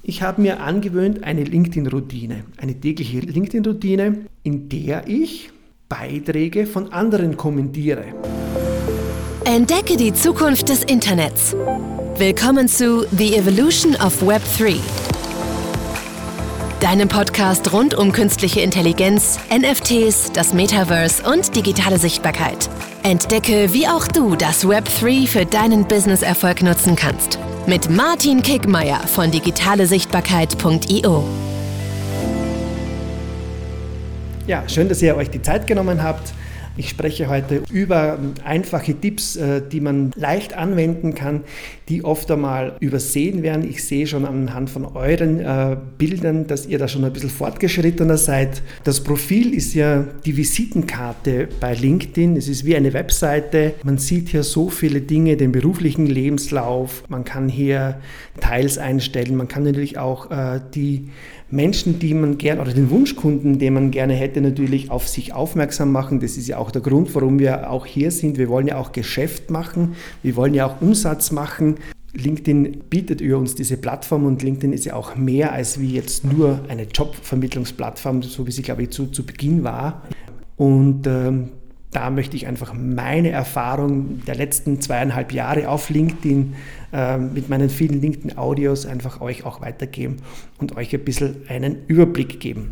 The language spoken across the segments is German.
Ich habe mir angewöhnt eine LinkedIn-Routine, eine tägliche LinkedIn-Routine, in der ich Beiträge von anderen kommentiere. Entdecke die Zukunft des Internets. Willkommen zu The Evolution of Web 3. Deinem Podcast rund um künstliche Intelligenz, NFTs, das Metaverse und digitale Sichtbarkeit. Entdecke, wie auch du das Web 3 für deinen Business-Erfolg nutzen kannst. Mit Martin Kickmeier von digitalesichtbarkeit.io. Ja, schön, dass ihr euch die Zeit genommen habt. Ich spreche heute über einfache Tipps, die man leicht anwenden kann, die oft einmal übersehen werden. Ich sehe schon anhand von euren Bildern, dass ihr da schon ein bisschen fortgeschrittener seid. Das Profil ist ja die Visitenkarte bei LinkedIn. Es ist wie eine Webseite. Man sieht hier so viele Dinge, den beruflichen Lebenslauf. Man kann hier Details einstellen. Man kann natürlich auch die Menschen, die man gerne, oder den Wunschkunden, den man gerne hätte, natürlich auf sich aufmerksam machen. Das ist ja auch der Grund, warum wir auch hier sind. Wir wollen ja auch Geschäft machen, wir wollen ja auch Umsatz machen. LinkedIn bietet über uns diese Plattform und LinkedIn ist ja auch mehr als wie jetzt nur eine Jobvermittlungsplattform, so wie sie, glaube ich, zu Beginn war. Und da möchte ich einfach meine Erfahrung der letzten 2,5 Jahre auf LinkedIn mit meinen vielen LinkedIn-Audios einfach euch auch weitergeben und euch ein bisschen einen Überblick geben.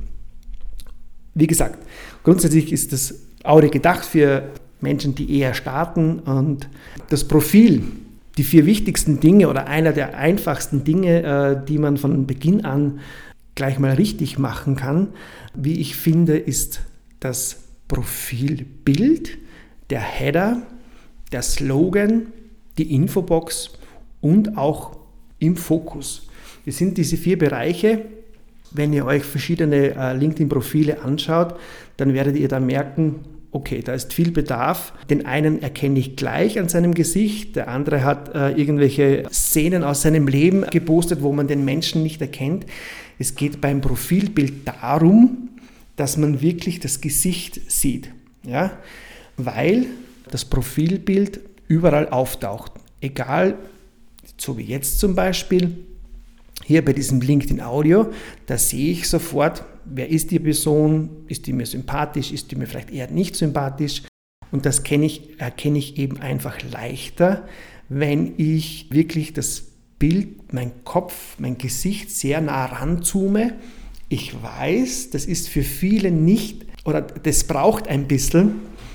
Wie gesagt, grundsätzlich ist das Audio gedacht für Menschen, die eher starten, und das Profil, die 4 wichtigsten Dinge oder einer der einfachsten Dinge, die man von Beginn an gleich mal richtig machen kann, wie ich finde, ist das Profilbild, der Header, der Slogan, die Infobox und auch im Fokus. Das sind diese 4 Bereiche. Wenn ihr euch verschiedene LinkedIn-Profile anschaut, dann werdet ihr da merken, okay, da ist viel Bedarf. Den einen erkenne ich gleich an seinem Gesicht, der andere hat irgendwelche Szenen aus seinem Leben gepostet, wo man den Menschen nicht erkennt. Es geht beim Profilbild darum, dass man wirklich das Gesicht sieht, ja? Weil das Profilbild überall auftaucht. Egal, so wie jetzt zum Beispiel, hier bei diesem LinkedIn-Audio, da sehe ich sofort, wer ist die Person, ist die mir sympathisch, ist die mir vielleicht eher nicht sympathisch. Und das erkenne ich eben einfach leichter, wenn ich wirklich das Bild, mein Kopf, mein Gesicht sehr nah ranzoome. Ich weiß, das ist für viele nicht, oder das braucht ein bisschen,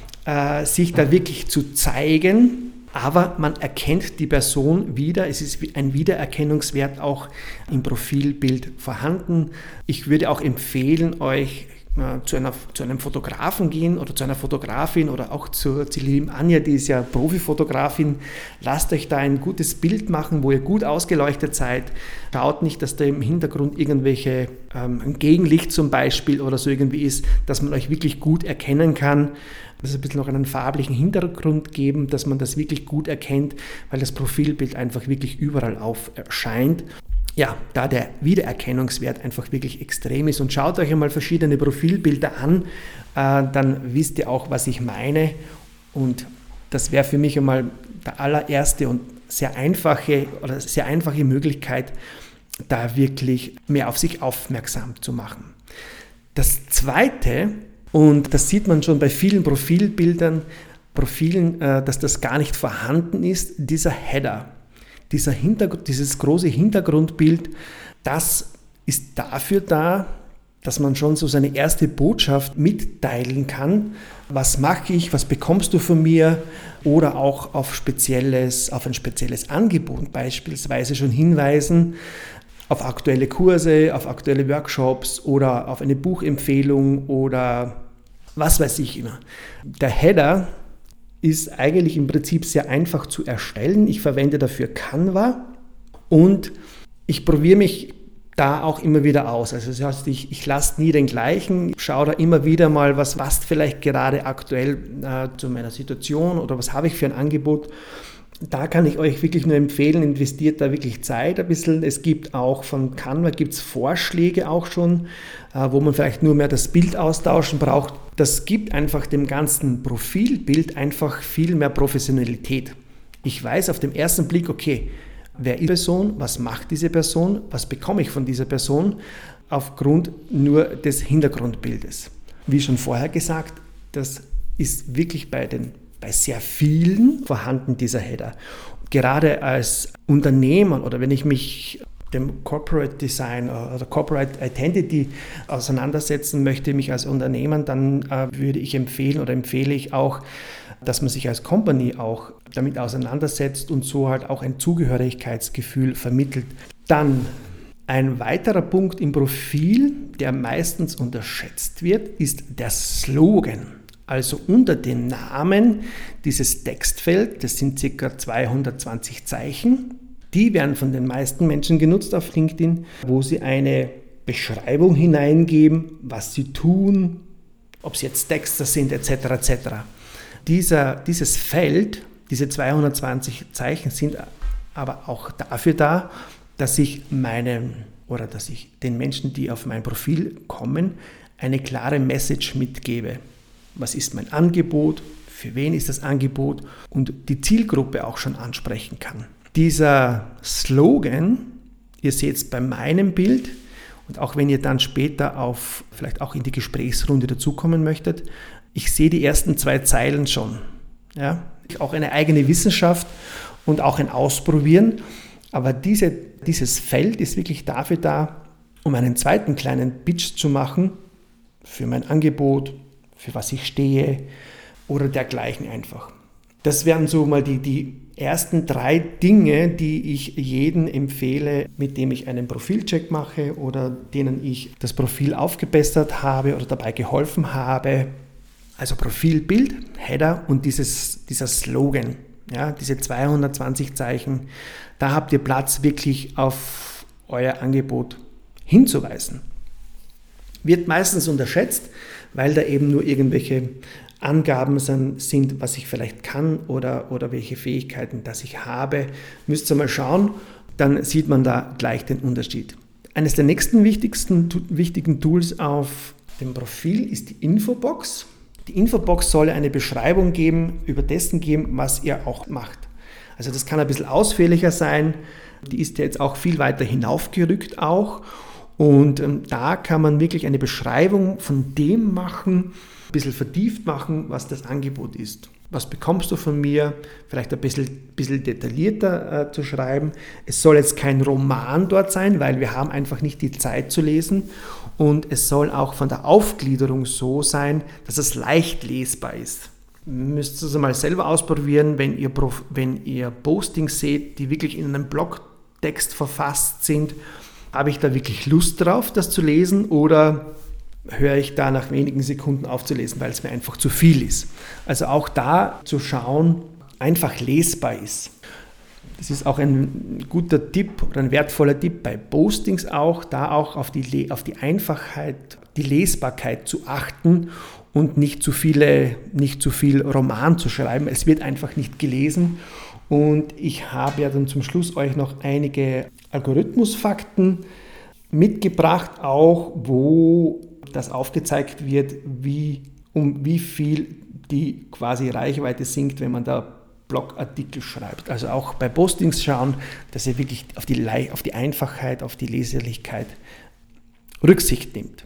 sich da wirklich zu zeigen, aber man erkennt die Person wieder. Es ist ein Wiedererkennungswert auch im Profilbild vorhanden. Ich würde auch empfehlen, euch zu einem Fotografen gehen oder zu einer Fotografin oder auch zur lieben Anja, die ist ja Profifotografin. Lasst euch da ein gutes Bild machen, wo ihr gut ausgeleuchtet seid. Schaut nicht, dass da im Hintergrund irgendwelche ein Gegenlicht zum Beispiel oder so irgendwie ist, dass man euch wirklich gut erkennen kann. Das ein bisschen noch einen farblichen Hintergrund geben, dass man das wirklich gut erkennt, weil das Profilbild einfach wirklich überall erscheint. Ja, da der Wiedererkennungswert einfach wirklich extrem ist. Und schaut euch einmal verschiedene Profilbilder an, dann wisst ihr auch, was ich meine. Und das wäre für mich einmal der allererste und sehr einfache Möglichkeit, da wirklich mehr auf sich aufmerksam zu machen. Das Zweite, und das sieht man schon bei vielen Profilen, dass das gar nicht vorhanden ist, dieser Header. Dieses große Hintergrundbild, das ist dafür da, dass man schon so seine erste Botschaft mitteilen kann. Was mache ich, was bekommst du von mir? Oder auch auf ein spezielles Angebot beispielsweise schon hinweisen, auf aktuelle Kurse, auf aktuelle Workshops oder auf eine Buchempfehlung oder was weiß ich immer. Der Header ist eigentlich im Prinzip sehr einfach zu erstellen. Ich verwende dafür Canva und ich probiere mich da auch immer wieder aus. Also das heißt, ich lasse nie den gleichen, schaue da immer wieder mal, was passt vielleicht gerade aktuell zu meiner Situation oder was habe ich für ein Angebot. Da kann ich euch wirklich nur empfehlen, investiert da wirklich Zeit ein bisschen. Es gibt auch von Canva Vorschläge auch schon, wo man vielleicht nur mehr das Bild austauschen braucht. Das gibt einfach dem ganzen Profilbild einfach viel mehr Professionalität. Ich weiß auf den ersten Blick, okay, wer ist die Person, was macht diese Person, was bekomme ich von dieser Person aufgrund nur des Hintergrundbildes. Wie schon vorher gesagt, das ist wirklich bei sehr vielen vorhanden, dieser Header. Gerade als Unternehmer oder wenn ich mich dem Corporate Design oder Corporate Identity auseinandersetzen möchte, mich als Unternehmer, dann würde ich empfehle ich auch, dass man sich als Company auch damit auseinandersetzt und so halt auch ein Zugehörigkeitsgefühl vermittelt. Dann ein weiterer Punkt im Profil, der meistens unterschätzt wird, ist der Slogan. Also unter dem Namen dieses Textfeld, das sind ca. 220 Zeichen, die werden von den meisten Menschen genutzt auf LinkedIn, wo sie eine Beschreibung hineingeben, was sie tun, ob sie jetzt Texter sind etc. etc. Dieses Feld, diese 220 Zeichen sind aber auch dafür da, dass ich den Menschen, die auf mein Profil kommen, eine klare Message mitgebe. Was ist mein Angebot? Für wen ist das Angebot? Und die Zielgruppe auch schon ansprechen kann. Dieser Slogan, ihr seht es bei meinem Bild und auch wenn ihr dann später vielleicht auch in die Gesprächsrunde dazukommen möchtet, ich sehe die ersten 2 Zeilen schon. Ja? Auch eine eigene Wissenschaft und auch ein Ausprobieren. Aber dieses Feld ist wirklich dafür da, um einen zweiten kleinen Pitch zu machen für mein Angebot, für was ich stehe oder dergleichen einfach. Das wären so mal die ersten 3 Dinge, die ich jedem empfehle, mit dem ich einen Profilcheck mache oder denen ich das Profil aufgebessert habe oder dabei geholfen habe. Also Profilbild, Header und dieser Slogan, ja, diese 220 Zeichen, da habt ihr Platz, wirklich auf euer Angebot hinzuweisen. Wird meistens unterschätzt, weil da eben nur irgendwelche Angaben sind, was ich vielleicht kann oder welche Fähigkeiten, das ich habe. Müsst ihr mal schauen, dann sieht man da gleich den Unterschied. Eines der nächsten wichtigen Tools auf dem Profil ist die Infobox. Die Infobox soll eine Beschreibung über dessen geben, was ihr auch macht. Also das kann ein bisschen ausführlicher sein. Die ist ja jetzt auch viel weiter hinaufgerückt auch. Und da kann man wirklich eine Beschreibung von dem machen, ein bisschen vertieft machen, was das Angebot ist. Was bekommst du von mir? Vielleicht ein bisschen detaillierter zu schreiben. Es soll jetzt kein Roman dort sein, weil wir haben einfach nicht die Zeit zu lesen. Und es soll auch von der Aufgliederung so sein, dass es leicht lesbar ist. Müsst ihr es mal selber ausprobieren, wenn ihr Postings seht, die wirklich in einem Blogtext verfasst sind. Habe ich da wirklich Lust drauf, das zu lesen, oder höre ich da nach wenigen Sekunden auf zu lesen, weil es mir einfach zu viel ist? Also auch da zu schauen, einfach lesbar ist. Das ist auch ein guter Tipp oder ein wertvoller Tipp bei Postings auch, da auch auf die Einfachheit, die Lesbarkeit zu achten und nicht zu viel Roman zu schreiben. Es wird einfach nicht gelesen. Und ich habe ja dann zum Schluss euch noch einige Algorithmusfakten mitgebracht, auch wo das aufgezeigt wird, um wie viel die quasi Reichweite sinkt, wenn man da Blogartikel schreibt. Also auch bei Postings schauen, dass ihr wirklich auf die Einfachheit, auf die Leserlichkeit Rücksicht nimmt.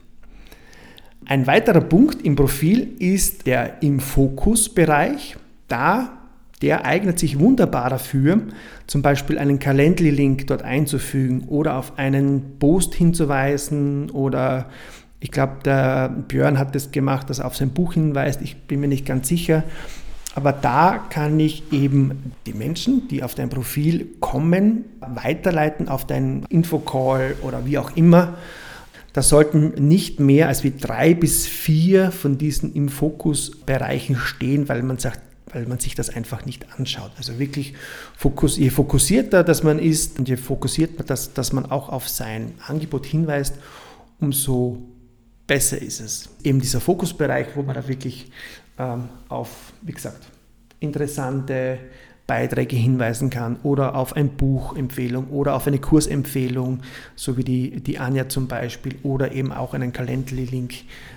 Ein weiterer Punkt im Profil ist der Im-Fokus-Bereich. Der eignet sich wunderbar dafür, zum Beispiel einen Calendly-Link dort einzufügen oder auf einen Post hinzuweisen, oder ich glaube, der Björn hat das gemacht, dass er auf sein Buch hinweist, ich bin mir nicht ganz sicher. Aber da kann ich eben die Menschen, die auf dein Profil kommen, weiterleiten auf deinen Infocall oder wie auch immer. Da sollten nicht mehr als 3 bis 4 von diesen Im-Fokus-Bereichen stehen, weil man sich das einfach nicht anschaut. Also wirklich, je fokussierter das man ist und je fokussierter dass man auch auf sein Angebot hinweist, umso besser ist es. Eben dieser Fokusbereich, wo man da wirklich auf, wie gesagt, interessante Beiträge hinweisen kann oder auf eine Buchempfehlung oder auf eine Kursempfehlung, so wie die Anja zum Beispiel, oder eben auch einen Calendly-Link.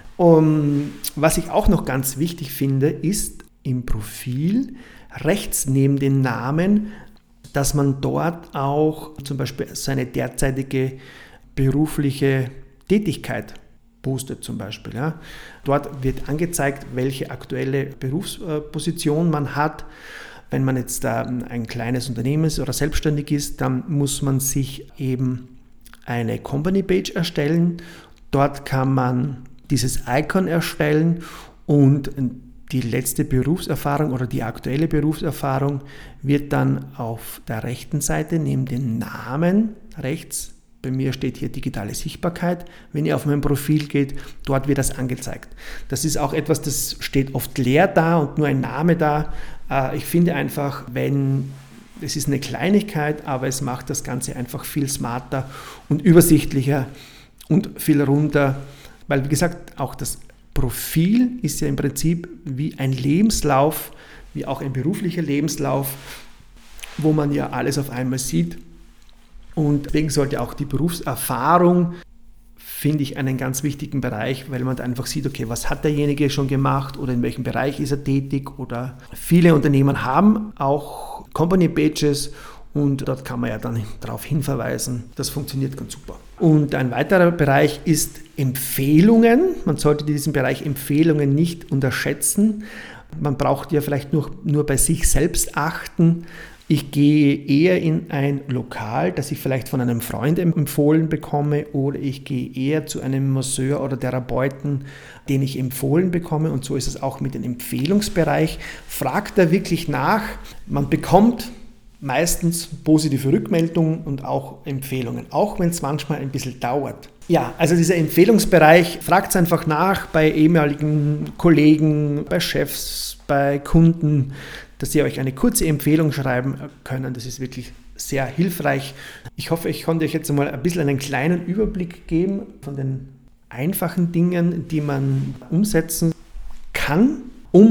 Was ich auch noch ganz wichtig finde, ist im Profil rechts neben den Namen dass man dort auch zum Beispiel seine derzeitige berufliche Tätigkeit postet zum Beispiel. Ja. Dort wird angezeigt, welche aktuelle Berufsposition man hat. Wenn man jetzt ein kleines Unternehmen ist oder selbstständig ist, dann muss man sich eben eine Company-Page erstellen. Dort kann man dieses Icon erstellen und die letzte Berufserfahrung oder die aktuelle Berufserfahrung wird dann auf der rechten Seite neben dem Namen rechts, bei mir steht hier digitale Sichtbarkeit, wenn ihr auf mein Profil geht, dort wird das angezeigt. Das ist auch etwas, das steht oft leer da und nur ein Name da. Ich finde einfach, es ist eine Kleinigkeit, aber es macht das Ganze einfach viel smarter und übersichtlicher und viel runder, weil wie gesagt, auch das Profil ist ja im Prinzip wie ein Lebenslauf, wie auch ein beruflicher Lebenslauf, wo man ja alles auf einmal sieht. Und deswegen sollte auch die Berufserfahrung, finde ich, einen ganz wichtigen Bereich, weil man da einfach sieht, okay, was hat derjenige schon gemacht oder in welchem Bereich ist er tätig, oder viele Unternehmen haben auch Company Pages und dort kann man ja dann darauf hinverweisen. Das funktioniert ganz super. Und ein weiterer Bereich ist Empfehlungen. Man sollte diesen Bereich Empfehlungen nicht unterschätzen. Man braucht ja vielleicht nur bei sich selbst achten. Ich gehe eher in ein Lokal, das ich vielleicht von einem Freund empfohlen bekomme, oder ich gehe eher zu einem Masseur oder Therapeuten, den ich empfohlen bekomme. Und so ist es auch mit dem Empfehlungsbereich. Fragt da wirklich nach. Man bekommt meistens positive Rückmeldungen und auch Empfehlungen, auch wenn es manchmal ein bisschen dauert. Ja, also dieser Empfehlungsbereich, fragt einfach nach bei ehemaligen Kollegen, bei Chefs, bei Kunden, dass sie euch eine kurze Empfehlung schreiben können. Das ist wirklich sehr hilfreich. Ich hoffe, ich konnte euch jetzt mal ein bisschen einen kleinen Überblick geben von den einfachen Dingen, die man umsetzen kann,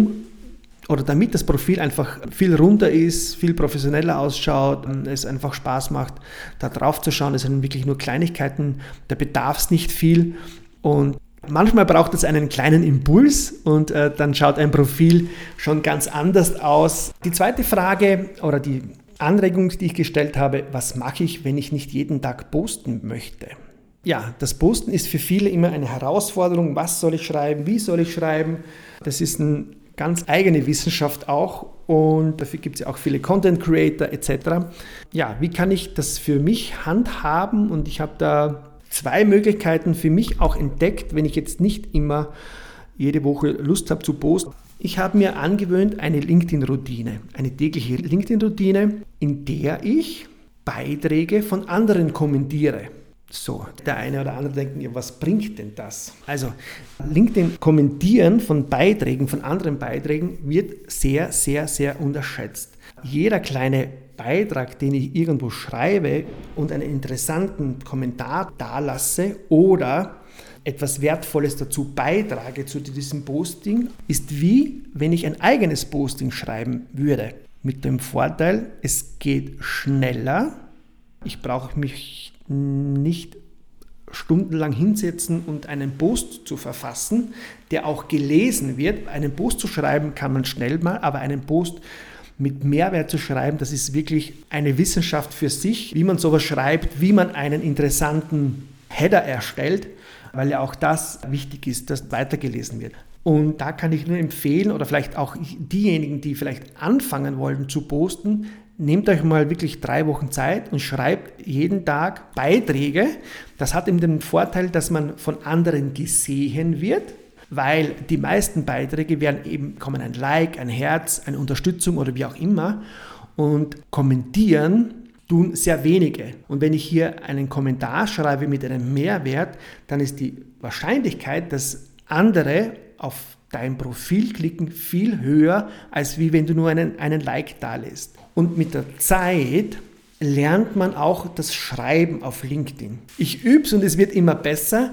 damit das Profil einfach viel runder ist, viel professioneller ausschaut, es einfach Spaß macht, da drauf zu schauen. Es sind wirklich nur Kleinigkeiten, da bedarf es nicht viel. Und manchmal braucht es einen kleinen Impuls und dann schaut ein Profil schon ganz anders aus. Die zweite Frage oder die Anregung, die ich gestellt habe, was mache ich, wenn ich nicht jeden Tag posten möchte? Ja, das Posten ist für viele immer eine Herausforderung. Was soll ich schreiben? Wie soll ich schreiben? Das ist eine ganz eigene Wissenschaft auch und dafür gibt es ja auch viele Content Creator etc. Ja, wie kann ich das für mich handhaben? Und ich habe da 2 Möglichkeiten für mich auch entdeckt, wenn ich jetzt nicht immer jede Woche Lust habe zu posten. Ich habe mir angewöhnt eine LinkedIn-Routine, eine tägliche LinkedIn-Routine, in der ich Beiträge von anderen kommentiere. So, der eine oder andere denkt, ja, was bringt denn das? Also, LinkedIn-Kommentieren von Beiträgen, von anderen Beiträgen wird sehr, sehr, sehr unterschätzt. Jeder kleine Beitrag, den ich irgendwo schreibe und einen interessanten Kommentar dalasse oder etwas Wertvolles dazu beitrage zu diesem Posting, ist wie wenn ich ein eigenes Posting schreiben würde. Mit dem Vorteil, es geht schneller. Ich brauche mich nicht stundenlang hinsetzen und einen Post zu verfassen, der auch gelesen wird. Einen Post zu schreiben kann man schnell mal, aber einen Post mit Mehrwert zu schreiben, das ist wirklich eine Wissenschaft für sich, wie man sowas schreibt, wie man einen interessanten Header erstellt, weil ja auch das wichtig ist, dass weitergelesen wird. Und da kann ich nur empfehlen, oder vielleicht auch diejenigen, die vielleicht anfangen wollen zu posten, nehmt euch mal wirklich 3 Wochen Zeit und schreibt jeden Tag Beiträge. Das hat eben den Vorteil, dass man von anderen gesehen wird, weil die meisten Beiträge kommen ein Like, ein Herz, eine Unterstützung oder wie auch immer, und kommentieren tun sehr wenige. Und wenn ich hier einen Kommentar schreibe mit einem Mehrwert, dann ist die Wahrscheinlichkeit, dass andere auf dein Profil klicken, viel höher, als wie wenn du nur einen Like da lässt. Und mit der Zeit lernt man auch das Schreiben auf LinkedIn. Ich übe es und es wird immer besser.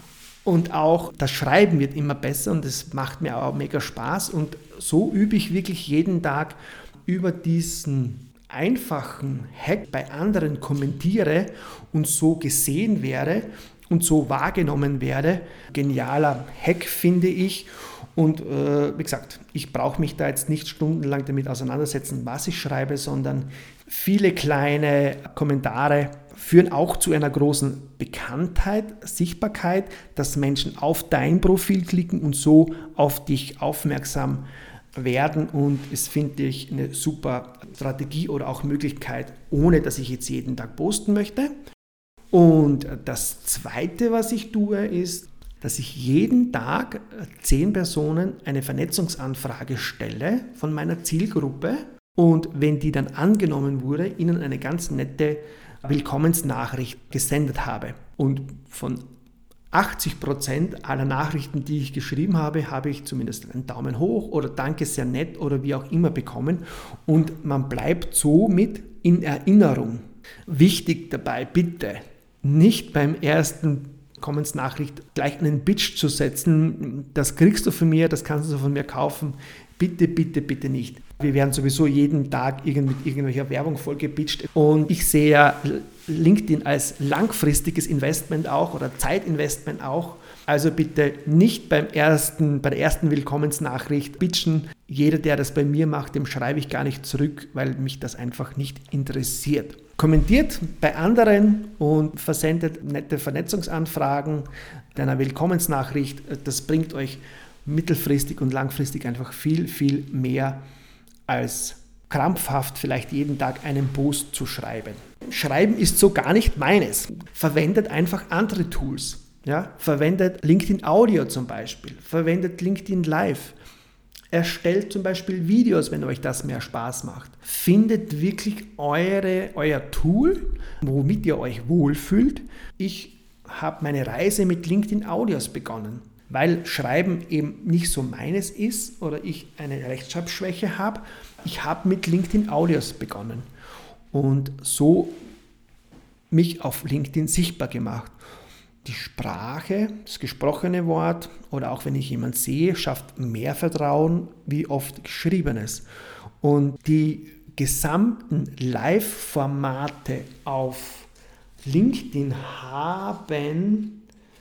Und auch das Schreiben wird immer besser und es macht mir auch mega Spaß. Und so übe ich wirklich jeden Tag über diesen einfachen Hack bei anderen kommentiere und so gesehen wäre und so wahrgenommen werde. Genialer Hack, finde ich. Und wie gesagt, ich brauche mich da jetzt nicht stundenlang damit auseinandersetzen, was ich schreibe, sondern viele kleine Kommentare führen auch zu einer großen Bekanntheit, Sichtbarkeit, dass Menschen auf dein Profil klicken und so auf dich aufmerksam werden. Und es finde ich eine super Strategie oder auch Möglichkeit, ohne dass ich jetzt jeden Tag posten möchte. Und das Zweite, was ich tue, ist, dass ich jeden Tag 10 Personen eine Vernetzungsanfrage stelle von meiner Zielgruppe und wenn die dann angenommen wurde, ihnen eine ganz nette Willkommensnachricht gesendet habe. Und von 80% aller Nachrichten, die ich geschrieben habe, habe ich zumindest einen Daumen hoch oder Danke, sehr nett oder wie auch immer bekommen und man bleibt somit in Erinnerung. Wichtig dabei, bitte nicht beim ersten Willkommensnachricht gleich einen Pitch zu setzen, das kriegst du von mir, das kannst du von mir kaufen, bitte, bitte, bitte nicht. Wir werden sowieso jeden Tag mit irgendwelcher Werbung vollgepitcht und ich sehe ja LinkedIn als langfristiges Investment auch oder Zeitinvestment auch. Also bitte nicht bei der ersten Willkommensnachricht pitchen. Jeder, der das bei mir macht, dem schreibe ich gar nicht zurück, weil mich das einfach nicht interessiert. Kommentiert bei anderen und versendet nette Vernetzungsanfragen deiner Willkommensnachricht. Das bringt euch mittelfristig und langfristig einfach viel, viel mehr als krampfhaft vielleicht jeden Tag einen Post zu schreiben. Schreiben ist so gar nicht meines. Verwendet einfach andere Tools. Ja? Verwendet LinkedIn Audio zum Beispiel. Verwendet LinkedIn Live. Erstellt zum Beispiel Videos, wenn euch das mehr Spaß macht. Findet wirklich euer Tool, womit ihr euch wohlfühlt. Ich habe meine Reise mit LinkedIn Audios begonnen, weil Schreiben eben nicht so meines ist oder ich eine Rechtschreibschwäche habe. Ich habe mit LinkedIn Audios begonnen und so mich auf LinkedIn sichtbar gemacht. Die Sprache, das gesprochene Wort oder auch wenn ich jemanden sehe, schafft mehr Vertrauen wie oft Geschriebenes. Und die gesamten Live-Formate auf LinkedIn haben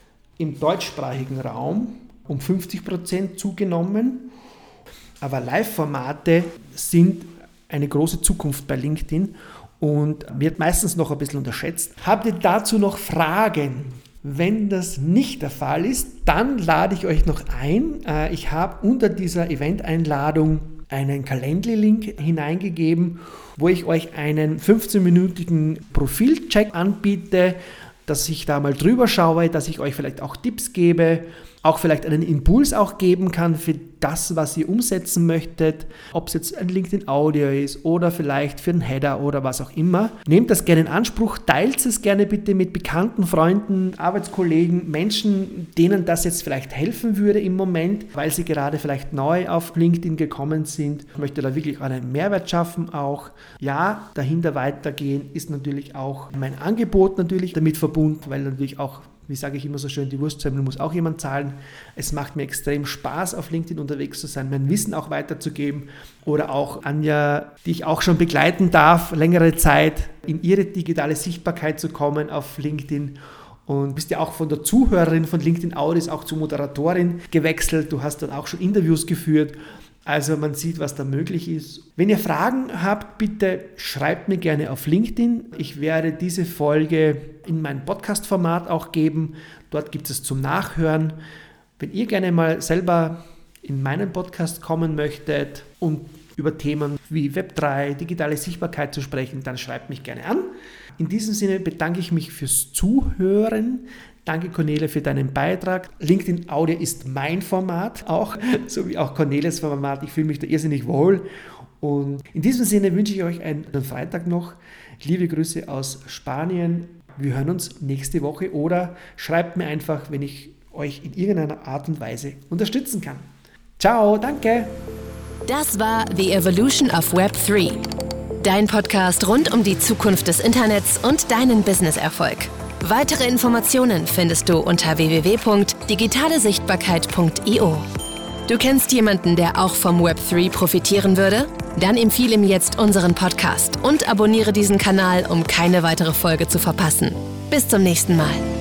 im deutschsprachigen Raum um 50% zugenommen. Aber Live-Formate sind eine große Zukunft bei LinkedIn und wird meistens noch ein bisschen unterschätzt. Habt ihr dazu noch Fragen? Wenn das nicht der Fall ist, dann lade ich euch noch ein. Ich habe unter dieser Event-Einladung einen Calendly-Link hineingegeben, wo ich euch einen 15-minütigen Profilcheck anbiete, dass ich da mal drüber schaue, dass ich euch vielleicht auch Tipps gebe, auch vielleicht einen Impuls auch geben kann für das, was ihr umsetzen möchtet, ob es jetzt ein LinkedIn Audio ist oder vielleicht für einen Header oder was auch immer. Nehmt das gerne in Anspruch, teilt es gerne bitte mit Bekannten, Freunden, Arbeitskollegen, Menschen, denen das jetzt vielleicht helfen würde im Moment, weil sie gerade vielleicht neu auf LinkedIn gekommen sind. Ich möchte da wirklich einen Mehrwert schaffen auch. Ja, dahinter weitergehen ist natürlich auch mein Angebot natürlich damit verbunden, weil natürlich auch, wie sage ich immer so schön, die Wurstsemmel muss auch jemand zahlen. Es macht mir extrem Spaß, auf LinkedIn unterwegs zu sein, mein Wissen auch weiterzugeben oder auch Anja, die ich auch schon begleiten darf, längere Zeit in ihre digitale Sichtbarkeit zu kommen auf LinkedIn. Und bist ja auch von der Zuhörerin von LinkedIn Audios auch zur Moderatorin gewechselt. Du hast dann auch schon Interviews geführt. Also man sieht, was da möglich ist. Wenn ihr Fragen habt, bitte schreibt mir gerne auf LinkedIn. Ich werde diese Folge in mein Podcast-Format auch geben. Dort gibt es zum Nachhören. Wenn ihr gerne mal selber in meinen Podcast kommen möchtet und über Themen wie Web3, digitale Sichtbarkeit zu sprechen, dann schreibt mich gerne an. In diesem Sinne bedanke ich mich fürs Zuhören. Danke Cornelia für deinen Beitrag. LinkedIn Audio ist mein Format auch, so wie auch Cornelias Format. Ich fühle mich da irrsinnig wohl. Und in diesem Sinne wünsche ich euch einen Freitag noch. Liebe Grüße aus Spanien. Wir hören uns nächste Woche oder schreibt mir einfach, wenn ich euch in irgendeiner Art und Weise unterstützen kann. Ciao, danke. Das war The Evolution of Web3. Dein Podcast rund um die Zukunft des Internets und deinen Business-Erfolg. Weitere Informationen findest du unter www.digitalesichtbarkeit.io. Du kennst jemanden, der auch vom Web3 profitieren würde? Dann empfehle ihm jetzt unseren Podcast und abonniere diesen Kanal, um keine weitere Folge zu verpassen. Bis zum nächsten Mal.